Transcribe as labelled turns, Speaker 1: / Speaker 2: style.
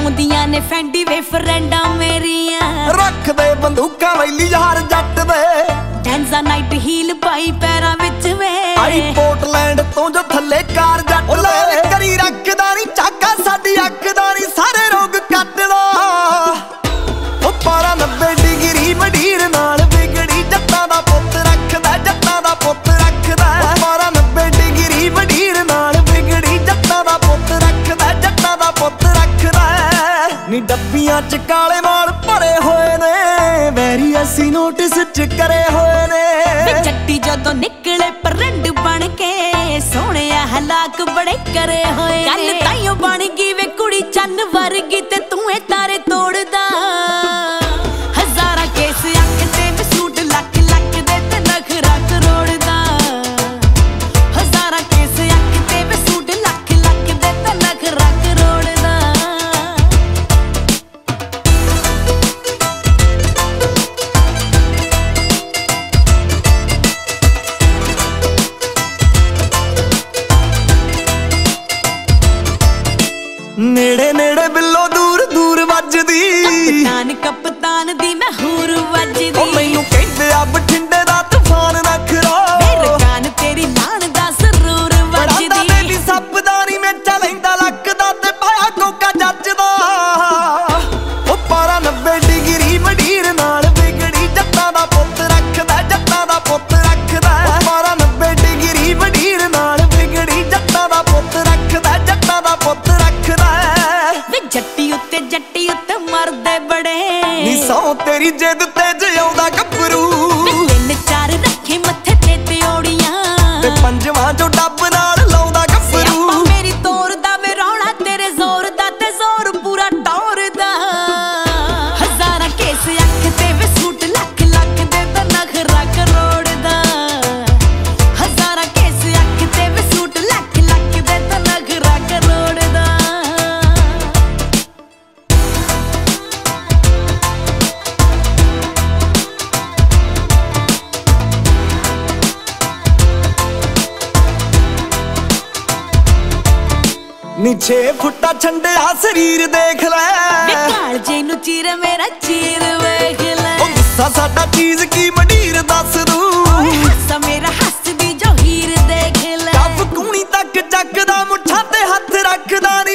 Speaker 1: ਪਾਉਂਦੀਆਂ ਨੇ ਫੈਂਡੀ ਵੇ ਫਰੈਂਡਾਂ ਮੇਰੀਆਂ
Speaker 2: ਰੱਖਦੇ ਬੰਦੂਕਾਂ ਵੈਲੀ ਯਾਰ ਜੱਟ ਦੇ
Speaker 1: ਡੈਂਜ਼ਾ ਨਾਈਟ ਹੀਲ ਪਾਈ ਪੈਰਾਂ ਵਿੱਚ ਵੇ
Speaker 2: ਆਈ ਪੋਰਟਲੈਂਡ ਤੋਂ ਜੋ ਥੱਲੇ ਕਾਰ ਜੱਟ ਦੇ ਕਰੀ ਰੱਖਦਾ ਨਹੀਂ ਚਾਕਾ ਸਾਡੀ ਅੱਖ ਦਾ ਨਹੀਂ ਸਾਰੇ ਰੋਗ ਕੱਟਦਾ ਉਹ ਪਾਰਾ 90 ਡਿਗਰੀ ਮਡੀਰ ਨਾਲ ਵਿਗੜੀ ਜੱਟਾਂ ਦਾ ਪੁੱਤ ਰੱਖਦਾ ਜੱਟਾਂ ਦਾ ਪੁੱਤ ਰੱਖਦਾ ਉਹ ਪਾਰਾ 90 ਡਿਗਰੀ ਮਡੀਰ ਨਾਲ ਵਿਗੜੀ ਜੱਟਾਂ ਦਾ ਪੁੱਤ ਰੱਖਦਾ ਜੱਟਾਂ ਦਾ ਪੁੱਤ ਰੱਖਦਾ ਨੀ ਡੱਬੀਆਂ ਚ ਕਾਲੇ ਮਾਲ ਭਰੇ ਹੋਏ ਨੇ ਵੈਰੀ ਅਸੀਂ ਨੋਟਿਸ ਚ ਕਰੇ ਹੋਏ ਨੇ
Speaker 1: ਜੱਟੀ ਜਦੋਂ ਨਿਕਲੇ ਪਰੰਡ ਬਣ ਕੇ ਸੋਹਣਿਆ ਹਲਾਕ ਬੜੇ ਕਰੇ ਹੋਏ ਗੱਲ ਤਾਈਓ ਬਣ ਗਈ ਵੇ ਕੁੜੀ ਚੰਨ ਵਰਗੀ ਤੇ ਤੂੰ ਏ ਤਾਰੇ ਤੋੜਦਾ ਹਜ਼ਾਰਾਂ ਕੇਸ ਅੱਖ ਤੇ ਵੀ ਸੂਟ ਲੱਖ ਲੱਖ ਦੇ ਤੇ ਨਖਰਾ ਕਰੋੜਦਾ ਹਜ਼ਾਰਾਂ ਕੇਸ ਅੱਖ ਤੇ ਵੀ ਸੂਟ ਲੱਖ ਲੱਖ ਦੇ ਤੇ ਨਖਰਾ ਕਰੋੜਦਾ
Speaker 2: ਨੇੜੇ ਨੇੜੇ ਬਿੱਲੋ ਦੂਰ ਦੂਰ ਵੱਜਦੀ
Speaker 1: ਕਪਤਾਨ ਦੀ ਮੈਂ ਹੂਰ ਵੱਜਦੀ
Speaker 2: ਉਹ ਮੈਨੂੰ ਕਹਿੰਦੇ ਆ ਬਠਿੰਡੇ ਦਾ ਤੂਫਾਨ ਨਖਰਾ
Speaker 1: ਮੇਰੇ ਕਾਨ ਤੇਰੀ ਲਾਣ ਦਾ ਸਰੂਰ ਵੱਜਦੀ
Speaker 2: ਬੜਾ ਮੇਰੀ ਸੱਪ ਦਾ ਨਹੀਂ ਮੈਂ ਲੈਂਦਾ ਲੱਕ ਦਾ ਤੇ ਪਾਇਆ ਕੋਕਾ ਜੱਜਦਾ ਉਹ ਪਾਰਾ 90 ਡਿਗਰੀ ਮਡੀਰ ਨਾਲ ਵਿਗੜੀ ਜੱਟਾਂ ਦਾ ਪੁੱਤ ਰੱਖਦਾ ਜੱਟਾਂ ਦਾ ਪੁੱਤ ਰੱਖਦਾ ਉਹ ਪਾਰਾ 90 ਡਿਗਰੀ ਮਡੀਰ ਨਾਲ ਵਿਗੜੀ ਜੱਟਾਂ ਦਾ ਪੁੱਤ ਰੱਖਦਾ ਜੱਟਾਂ ਦਾ ਪੁੱਤ ਰੱਖਦਾ
Speaker 1: ਵੇ ਜੱਟੀ ਉੱਤੇ ਮਰਦੇ ਬੜੇ
Speaker 2: ਨੀ ਸੌ ਤੇਰੀ ਜਿੱਦ ਤੇ ਜਿਉਂਦਾ ਗੱਭਰੂ
Speaker 1: ਤਿੰਨ ਚਾਰ ਰੱਖੇ ਮੱਥੇ ਤੇ ਤਿਉੜੀਆਂ
Speaker 2: ਤੇ ਪੰਜਵਾਂ ਜੋ ਡੱਬ ਨਾਲ ਲਾਉਂਦਾ ਗੱਭਰੂ
Speaker 1: ਮੇਰੀ ਤੋਰ ਦਾ ਵੇ ਰੌਣਾ ਤੇਰੇ ਜ਼ੋਰ ਦਾ ਤੇ ਜ਼ੋਰ ਪੂਰਾ ਟੌਰਦਾ ਹਜ਼ਾਰਾਂ ਕੇਸ ਅੱਖ ਤੇ ਵੇ ਸੂਟ ਲੱਖ ਲੱਖ ਦੇ ਤੇ ਨਖਰਾ ਕਰੋੜਦਾ ਹਜ਼ਾਰਾਂ ਕੇਸ ਅੱਖ ਤੇ ਵੇ ਸੂਟ ਲੱਖ ਲੱਖ ਦੇ ਤੇ ਨਖਰਾ ਕਰੋੜਦਾ
Speaker 2: ਨੀ 6 ਫੁੱਟਾ ਛੰਡਿਆ ਸਰੀਰ ਦੇਖ ਲੈ
Speaker 1: ਵੇ ਕਾਲਜੇ ਨੂੰ ਚੀਰ ਮੇਰਾ ਚੀਰ ਵੇਖ ਲੈ
Speaker 2: ਉਹ ਗੁੱਸਾ ਸਾਡਾ ਚੀਜ਼ ਕੀ ਮਡੀਰ ਦੱਸ ਦੂ
Speaker 1: ਹਾਸਾ ਮੇਰਾ ਹੱਸਦੀ ਜੋ ਹੀਰ ਦੇਖ ਲੈ
Speaker 2: ਕੱਪ ਕੂਣੀ ਤੱਕ ਚੱਕਦਾ ਮੁੱਠਾਂ ਤੇ ਹੱਥ ਰੱਖਦਾ